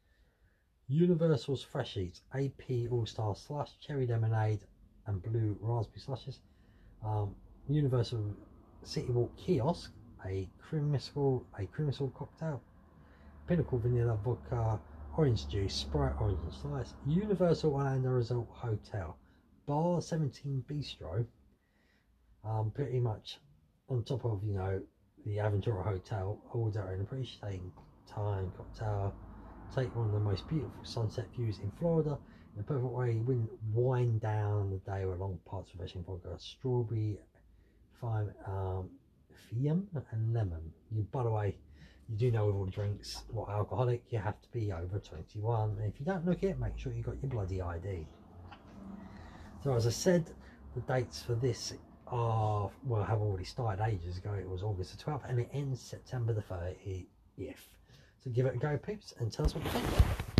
Universal's Freshies, AP All-Star Slush, Cherry Lemonade and Blue Raspberry Slushes. Universal City Walk Kiosk, a creamsicle cocktail. Pinnacle Vanilla Vodka, Orange Juice, Sprite Orange and Slice. Universal Orlando Resort Hotel, Bar 17 Bistro. Pretty much on top of, you know, the Aventura Hotel, order an appreciating time cocktail. Take one of the most beautiful sunset views in Florida in a perfect way. Wind down the day with long parts of refreshing vodka, strawberry, fiam and lemon. By the way, You do know with all the drinks, what alcoholic, you have to be over 21. And if you don't look it, make sure you got your bloody ID. So as I said, the dates for this have already started ages ago. It was August the 12th and it ends September the 30th. So give it a go, peeps, and tell us what you think.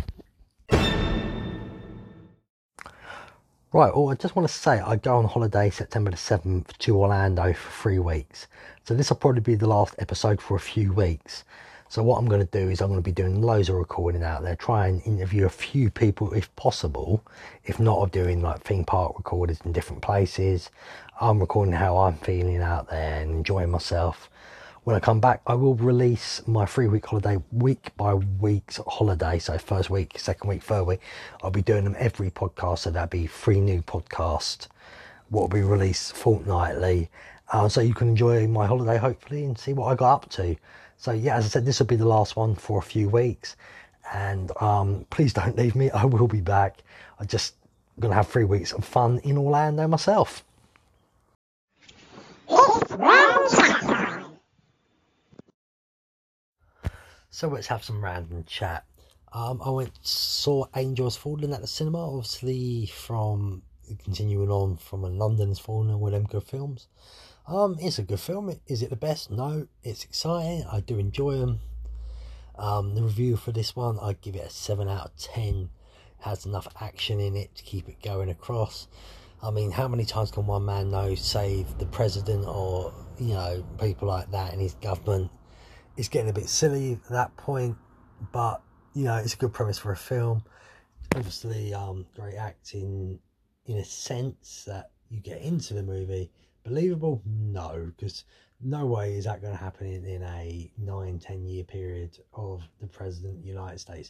Right, well, I just want to say I go on holiday September the 7th to Orlando for 3 weeks. So this will probably be the last episode for a few weeks. So what I'm going to do is I'm going to be doing loads of recording out there, try and interview a few people if possible. If not, I'm doing like theme park recordings in different places. I'm recording how I'm feeling out there and enjoying myself. When I come back, I will release my 3-week holiday week by week's holiday. So first week, second week, third week, I'll be doing them every podcast. So that'll be 3 new podcasts, what will be released fortnightly. So you can enjoy my holiday, hopefully, and see what I got up to. So yeah, as I said, this will be the last one for a few weeks. And please don't leave me. I will be back. I'm just going to have 3 weeks of fun in Orlando myself. It's round chat time. So let's have some random chat. I saw Angels Falling at the cinema, obviously from continuing on from when London's Falling with them good films. It's a good film. Is it the best? No, it's exciting. I do enjoy them. The review for this one, I'd give it a 7 out of 10. It has enough action in it to keep it going across. I mean, how many times can one man save the president or, people like that in his government? It's getting a bit silly at that point, but, it's a good premise for a film. Obviously, great acting in a sense that you get into the movie. Believable? No, because no way is that going to happen in a 9-10 year period of the president of the United States.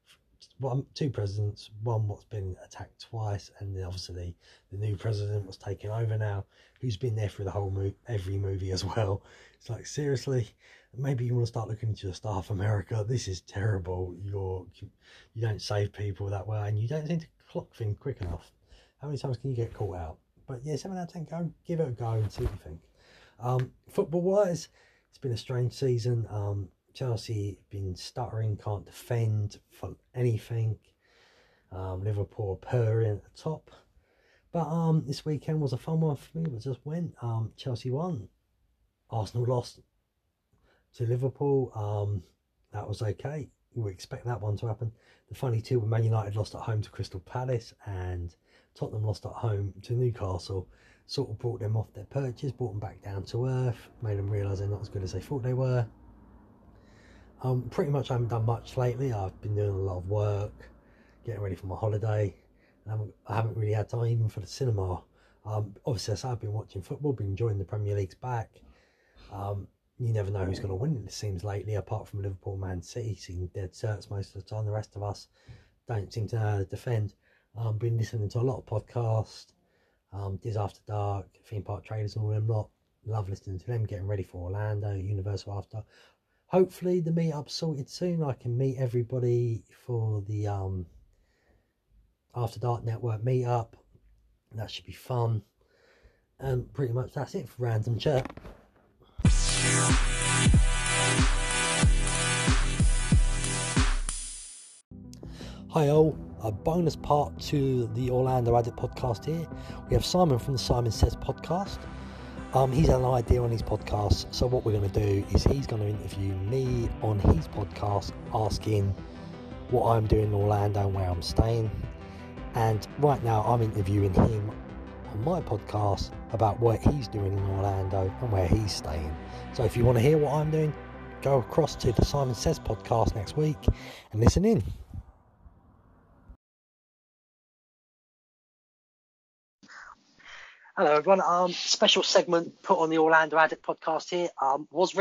2 presidents, one what's been attacked twice, and then obviously the new president was taking over now, who's been there through the whole every movie as well. It's like, seriously, maybe you want to start looking into the staff America. This is terrible. You don't save people that way, and you don't seem to clock things quick enough. How many times can you get caught out? But yeah, 7 out of 10, go give it a go and see what you think. Football wise, it's been a strange season. Chelsea been stuttering, can't defend for anything. Liverpool purring at the top. But this weekend was a fun one for me. It just went. Chelsea won. Arsenal lost to Liverpool. That was okay. We expect that one to happen. The funny two were Man United lost at home to Crystal Palace and Tottenham lost at home to Newcastle. Sort of brought them off their perches, brought them back down to earth, made them realise they're not as good as they thought they were. Pretty much I haven't done much lately. I've been doing a lot of work, getting ready for my holiday. I haven't really had time even for the cinema. Obviously, as I've been watching football, been enjoying the Premier League's back. You never know who's going to win, it seems, lately, apart from Liverpool, Man City, seeing dead certs most of the time. The rest of us don't seem to know how to defend. Been listening to a lot of podcasts, Diz After Dark, Theme Park Traders and all them lot. Love listening to them, getting ready for Orlando, Universal After. Hopefully the meetup's sorted soon. I can meet everybody for the After Dark Network meetup. That should be fun. And pretty much that's it for Random Chat. Hi all, a bonus part to the Orlando Addict podcast here. We have Simon from the Simon Says podcast. He's had an idea on his podcast, so what we're going to do is he's going to interview me on his podcast, asking what I'm doing in Orlando and where I'm staying. And right now I'm interviewing him on my podcast about what he's doing in Orlando and where he's staying. So if you want to hear what I'm doing, go across to the Simon Says podcast next week and listen in. Hello everyone. Special segment put on the Orlando Addict podcast here. Was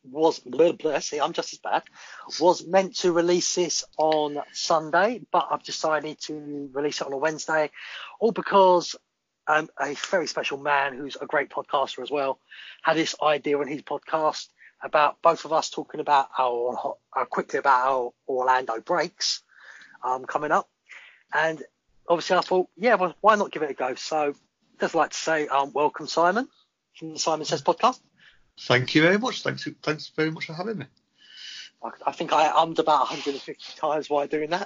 meant to release this on Sunday, but I've decided to release it on a Wednesday, all because a very special man who's a great podcaster as well had this idea on his podcast about both of us talking about quickly about our Orlando breaks coming up, and obviously I thought, yeah, well, why not give it a go? So just like to say welcome, Simon, from the Simon Says podcast. Thank you very much. Thanks very much for having me. I think I ummed about 150 times while doing that.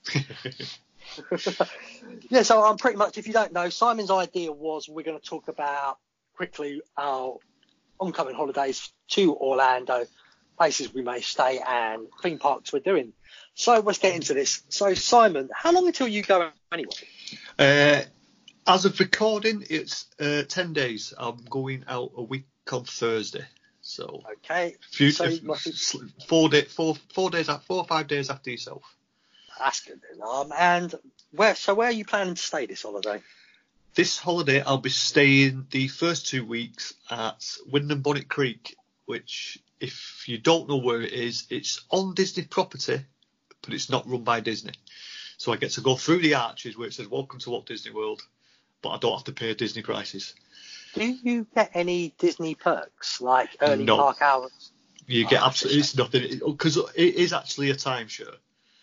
Yeah, so I'm pretty much, if you don't know, Simon's idea was we're going to talk about quickly our oncoming holidays to Orlando, places we may stay, and theme parks we're doing. So let's get into this. So Simon, how long until you go anyway? As of recording, it's 10 days. I'm going out a week on Thursday. So okay, 4 days, 4 or 5 days after yourself. That's good then. And where are you planning to stay this holiday? This holiday, I'll be staying the first 2 weeks at Wyndham Bonnet Creek, which, if you don't know where it is, it's on Disney property, but it's not run by Disney. So I get to go through the arches where it says "Welcome to Walt Disney World," but I don't have to pay Disney prices. Do you get any Disney perks, like early park hours? You get absolutely it's nothing, because it is actually a timeshare.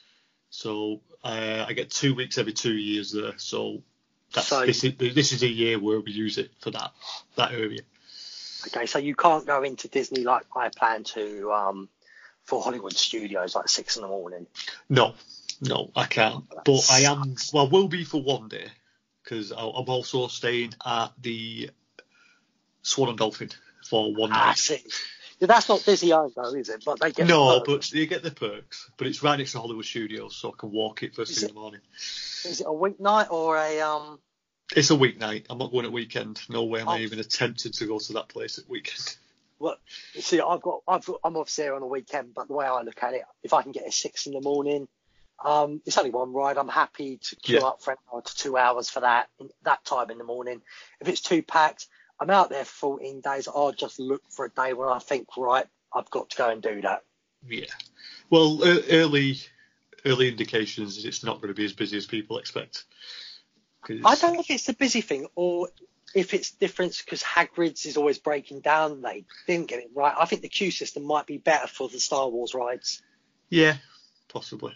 So I get 2 weeks every 2 years there. So this is a year where we use it for that area. Okay, so you can't go into Disney like I plan to for Hollywood Studios, like 6 a.m. No, I can't. But I am. Well, will be for one day, because I'm also staying at the Swan and Dolphin for one night. See. Yeah, that's not Disney owned though, is it? But they get but you get the perks. But it's right next to Hollywood Studios, so I can walk it first thing in the morning. Is it a weeknight or a It's a weeknight. I'm not going at weekend. No way am I even attempting to go to that place at weekend. Well, see, I'm obviously there on a weekend, but the way I look at it, if I can get at 6 a.m, it's only one ride. I'm happy to queue up for an hour to 2 hours for that time in the morning. If it's too packed, I'm out there for 14 days. I'll just look for a day where I think, right, I've got to go and do that. Yeah. Well, early indications is it's not going to be as busy as people expect. I don't know if it's the busy thing or if it's different because Hagrid's is always breaking down. They didn't get it right. I think the queue system might be better for the Star Wars rides. Yeah, possibly.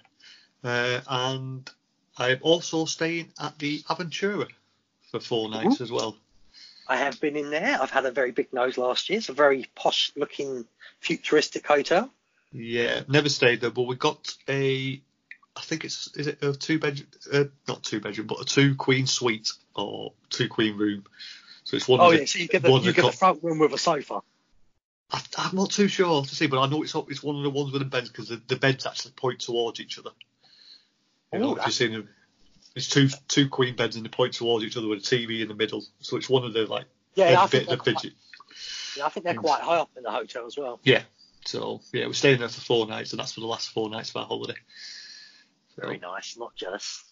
And I'm also staying at the Aventura for 4 nights as well. I have been in there. I've had a very big nose last year. It's a very posh-looking, futuristic hotel. Yeah, never stayed there, but we got I think is it a 2-bedroom, not 2-bedroom, but a 2-queen suite or 2-queen room. So it's one. So you get the front room with a sofa. I'm not too sure to see, but I know it's one of the ones with the beds because the beds actually point towards each other. If you've seen them. It's two queen beds and they point towards each other with a TV in the middle. So it's one of the I think they're quite high up in the hotel as well. Yeah. So we're staying there for 4 nights, and that's for the last 4 nights of our holiday. Very nice. Not jealous.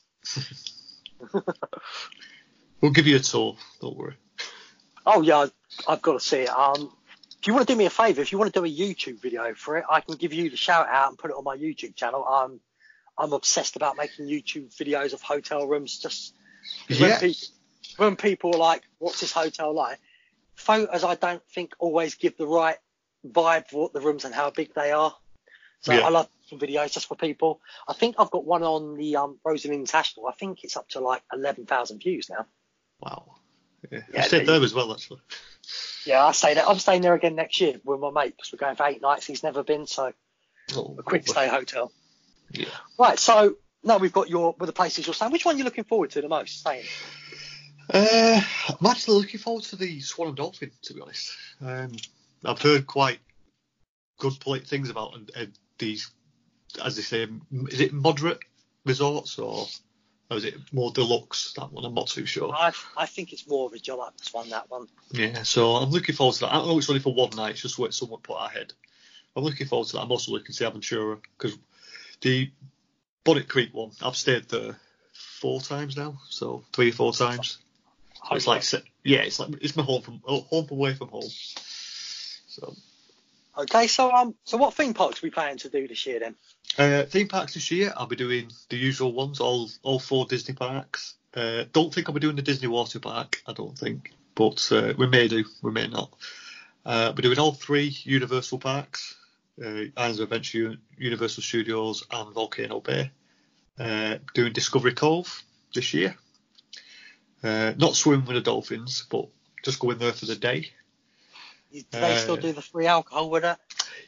We'll give you a tour. Don't worry. Oh yeah, I've got to see it. If you want to do me a favour, if you want to do a YouTube video for it, I can give you the shout out and put it on my YouTube channel. I'm obsessed about making YouTube videos of hotel rooms. Just when people are like, "What's this hotel like?" Photos I don't think always give the right vibe for what the rooms and how big they are. So I love videos just for people. I think I've got one on the Rosen International. I think it's up to like 11,000 views now. Wow. Yeah, I stayed there as well, actually. Yeah, I stay there. I'm staying there again next year with my mate because we're going for 8 nights. He's never been, so a quick stay hotel. Yeah. Right, so now we've got the places you're staying. Which one are you looking forward to the most staying? I'm actually looking forward to the Swan and Dolphin, to be honest. I've heard quite good things about these, as they say, is it moderate resorts or is it more deluxe? That one, I'm not too sure. I think it's more of a deluxe one, that one. Yeah, so I'm looking forward to that. I know it's only for 1 night, it's just what someone put ahead. I'm looking forward to that. I'm also looking to Aventura because the Bonnet Creek one, I've stayed there 4 times now, so 3 or 4 times. So it's like, it's my home away from home. So. Okay, so what theme parks are we planning to do this year then? Theme parks this year, I'll be doing the usual ones, all 4 Disney parks. Don't think I'll be doing the Disney Water Park, I don't think, but we may do, we may not. We're doing all 3 Universal parks, Islands of Adventure, Universal Studios and Volcano Bay. Doing Discovery Cove this year. Not swim with the dolphins, but just go in there for the day. Do they still do the free alcohol with it?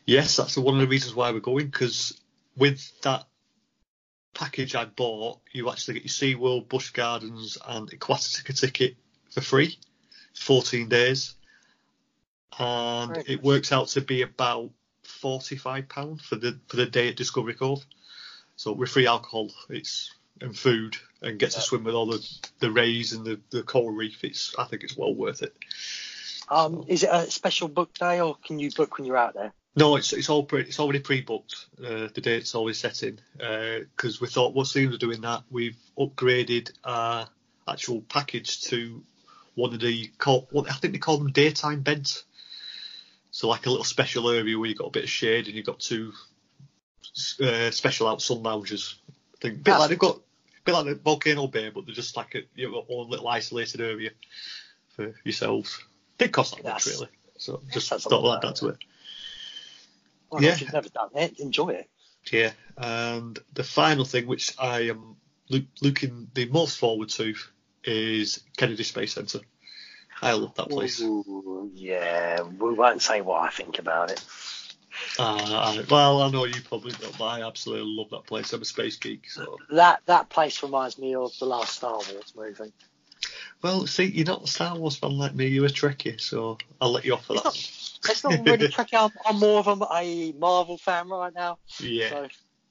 Yes, that's one of the reasons why we're going, because with that package I bought, you actually get your SeaWorld, Busch Gardens and Aquatica ticket for free, 14 days. And it works out to be about £45 for the day at Discovery Cove. So with free alcohol and food, and get to swim with all the rays and the coral reef, I think it's well worth it. Is it a special book day, or can you book when you're out there? No, it's already pre-booked. The date's always set in, because we thought, what's the of doing that? We've upgraded our actual package to one of I think they call them daytime beds. So like a little special area where you've got a bit of shade and you've got two special out sun lounges. I think a bit like the Volcano Bay, but they're just like your own little isolated area for yourselves. Didn't cost that much really, so just thought we'll add that to it. Well, yeah, if you've never done it, enjoy it. Yeah, and the final thing, which I am looking the most forward to, is Kennedy Space Center. I love that place. Ooh, yeah, we won't say what I think about it. Well, I know you probably don't, but I absolutely love that place. I'm a space geek, so that place reminds me of the last Star Wars movie. Well, see, you're not a Star Wars fan like me. You're a Trekkie, so I'll let you off for that. It's not really Trekkie. I'm more of a Marvel fan right now. Yeah.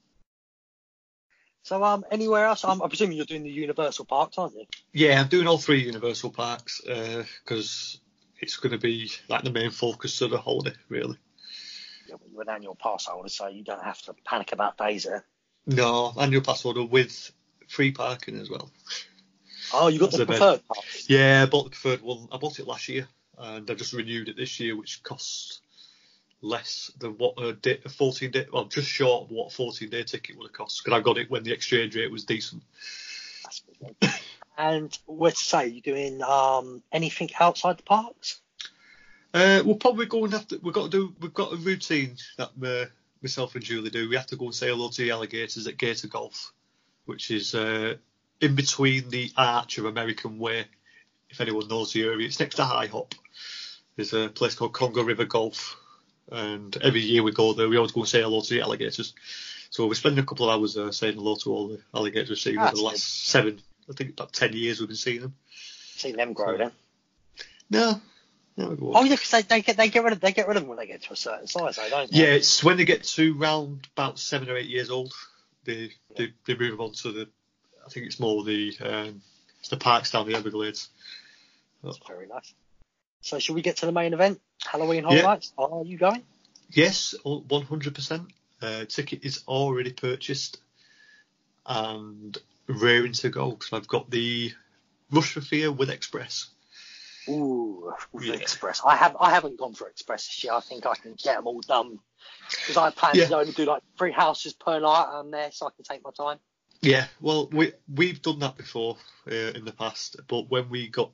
So anywhere else? I'm presuming you're doing the Universal parks, aren't you? Yeah, I'm doing all 3 Universal parks because it's going to be like the main focus of the holiday, really. Yeah, well, you're an annual pass holder, so you don't have to panic about days there. No, annual pass holder with free parking as well. Oh, you got the preferred pass? Yeah, I bought the preferred one. I bought it last year, and I just renewed it this year, which costs less than what a 14-day, well, just short of what a 14-day ticket would have cost, because I got it when the exchange rate was decent. That's good. And what to say, you doing anything outside the parks? We'll probably go and we've got a routine that myself and Julie do. We have to go and say hello to the alligators at Gator Golf, which is in between the Arch of American Way, if anyone knows the area. It's next to High Hop. There's a place called Congo River Golf, and every year we go there. We always go and say hello to the alligators. So we're spending a couple of hours saying hello to all the alligators we've seen over the last I think about 10 years we've been seeing them. Seen them grow then? No. Oh yeah, because they get rid of them when they get to a certain size, don't they? Yeah, it's when they get to round about 7 or 8 years old, they move on to the. I think it's more the parks down the Everglades. That's very nice. So should we get to the main event, Halloween Horror Nights? Are you going? Yes, 100%. Ticket is already purchased and raring to go, because I've got the Rush for Fear with Express. Ooh, Express. I haven't gone for Express this year. I think I can get them all done, because I plan to only do like 3 houses per night there, so I can take my time. Yeah, well, we've done that before in the past, but when we got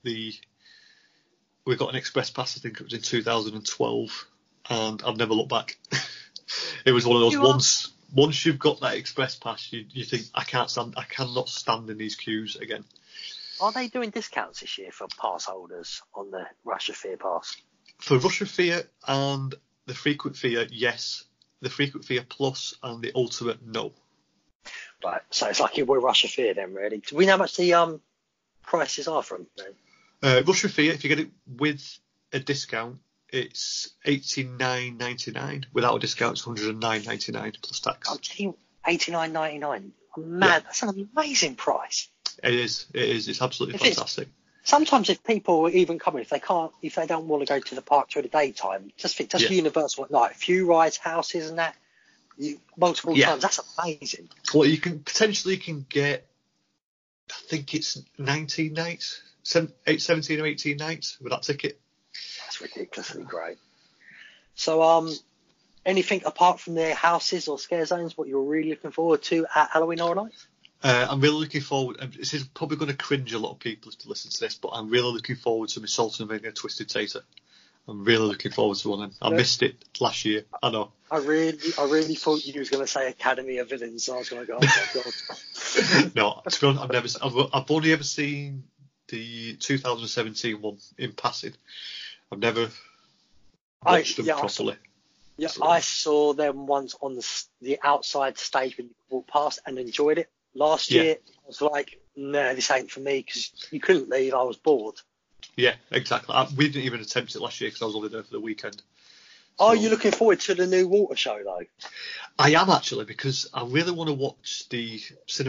an Express pass, I think it was in 2012, and I've never looked back. It was one of those once you've got that Express pass, you think I cannot stand in these queues again. Are they doing discounts this year for pass holders on the Rush of Fear pass? For Rush of Fear and the Frequent Fear, yes. The Frequent Fear Plus and the Ultimate, no. Right, so it's like we're Rush of Fear then, really. Do we know how much the prices are from then? Rush of Fear, if you get it with a discount, it's $89.99. Without a discount, it's $109.99 plus tax. I'm telling you, $89.99. I'm mad. Yeah. That's an amazing price. It is. It's absolutely fantastic. Sometimes if people even come in, if they don't want to go to the park during the daytime, just Universal at night, a few rides, houses and that, multiple times. That's amazing. Well, you can get, I think it's 19 nights, 17 or 18 nights with that ticket. That's ridiculously great. So, anything apart from the houses or scare zones, what you're really looking forward to at Halloween Horror Nights? I'm really looking forward. This is probably going to cringe a lot of people to listen to this, but I'm really looking forward to my Salt and Vinegar Twisted Tater. I'm really looking forward to one. I missed it last year. I know. I really thought you was going to say Academy of Villains. So I was going to go, oh my god. No, to be honest, I've only ever seen the 2017 one in passing. I've never watched them properly. Yeah, So, I saw them once on the outside stage when you walked past and enjoyed it. Last Yeah. year, I was like, no, this ain't for me because you couldn't leave. I was bored. yeah, exactly. We didn't even attempt it last year because I was only there for the weekend. Are So- you looking forward to the new water show though? I am actually, because I really want to watch the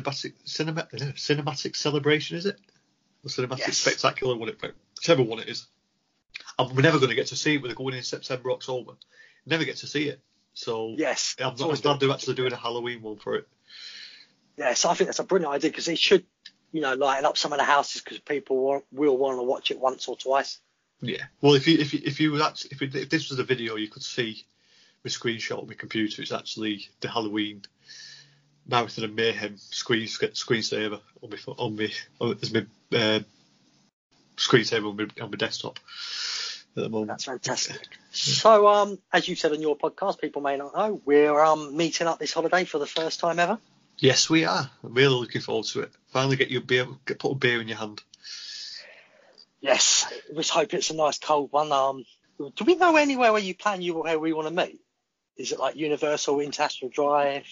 cinematic celebration. Is it the cinematic Yes. spectacular? Whichever one it is. We're never going to get to see it with it going in September, October. Never get to see it. So Yes. I'm glad they're actually doing a Halloween one for it. Yes, I think that's a brilliant idea because it should, lighten up some of the houses because people will want to watch it once or twice. Yeah. Well, if this was a video, you could see my screenshot on my computer. It's actually the Halloween Marathon and Mayhem screensaver as my screensaver on my desktop at the moment. That's fantastic. So, as you said on your podcast, people may not know, we're meeting up this holiday for the first time ever. Yes, we are. I'm really looking forward to it. Finally put a beer in your hand. Yes, we hope it's a nice cold one. Do we know anywhere where where we want to meet? Is it like Universal International Drive?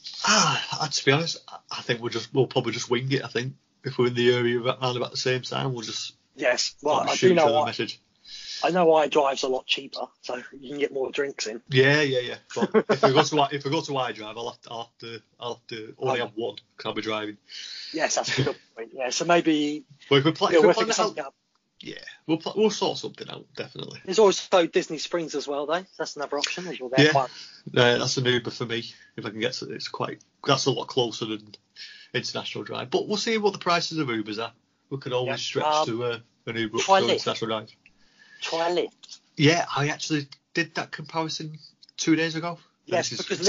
To be honest, I think we'll probably just wing it. I think if we're in the area around about the same time, we'll just I shoot do know each other a message. I know iDrive's a lot cheaper, so you can get more drinks in. Yeah. But if we go to iDrive, I'll have to only have one because I'll be driving. Yes, that's a good point. Yeah, so maybe Well, if we plan figure it something out, out. yeah, we'll sort something out definitely. There's also Disney Springs as well, though. That's another option as you're there. Yeah, that's an Uber for me if I can get to it. That's a lot closer than International Drive, but we'll see what the prices of Ubers are. We could always stretch to an Uber for International Drive. Try Lyft. Yeah, I actually did that comparison 2 days ago. Yes, because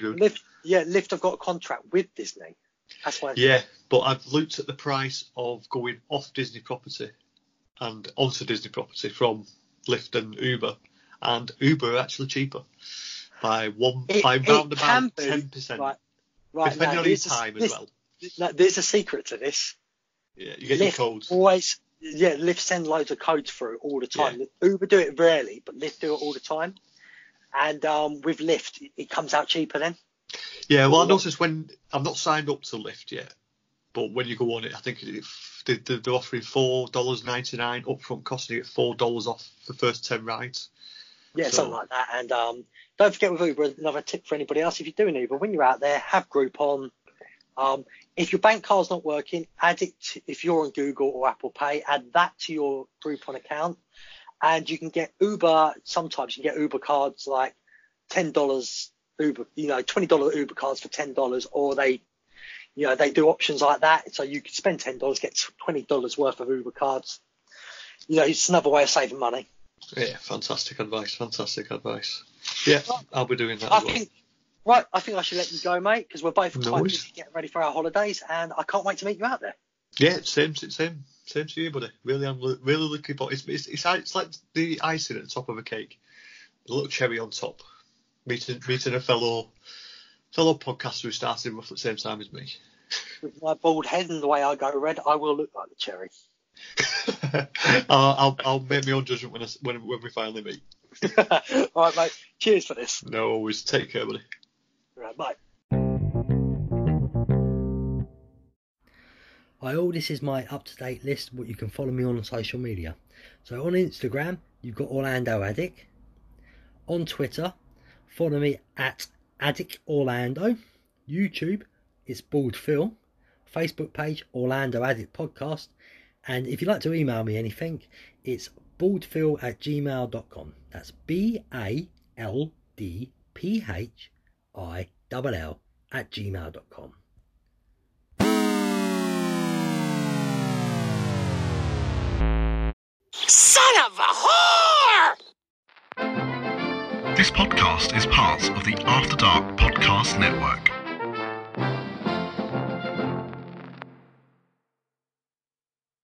Lyft have got a contract with Disney. That's why. Yeah, but I've looked at the price of going off Disney property and onto Disney property from Lyft and Uber, and Uber are actually cheaper by round about 10%. Right. Depending on your time as well. There's a secret to this. Yeah, you get your codes. Lyft send loads of codes through all the time. Yeah. Uber do it rarely, but Lyft do it all the time. And with Lyft, it comes out cheaper then. Yeah, well, I noticed when I'm not signed up to Lyft yet, but when you go on it, I think they're offering $4.99 upfront, costing it $4 off the first 10 rides. Yeah, something like that. And don't forget with Uber, another tip for anybody else, if you're doing Uber, when you're out there, have Groupon. If your bank card's not working, add it if you're on Google or Apple Pay, add that to your Groupon account, and you can get Uber. Sometimes you can get Uber cards like $10 Uber, $20 Uber cards for $10, or they do options like that. So you can spend $10, get $20 worth of Uber cards. It's another way of saving money. Yeah, fantastic advice. Yeah, I'll be doing that as well. Right, I think I should let you go, mate, because we're both quite busy getting ready for our holidays, and I can't wait to meet you out there. Yeah, same to you, buddy. Really, I'm really looking forward. It's like the icing at the top of a cake, a little cherry on top. Meeting a fellow podcaster who started roughly the same time as me. With my bald head and the way I go red, I will look like the cherry. I'll make my own judgment when we finally meet. All right, mate. Cheers for this. No, always. Take care, buddy. Right, bye. Hi all, this is my up-to-date list, what you can follow me on social media. So on Instagram, you've got Orlando Addict. On Twitter, follow me at Addict Orlando. YouTube, it's Bald Phil. Facebook page, Orlando Addict Podcast. And if you'd like to email me anything, it's baldphil@gmail.com. That's BALDPHILL@gmail.com. Son of a whore! This podcast is part of the After Dark Podcast Network.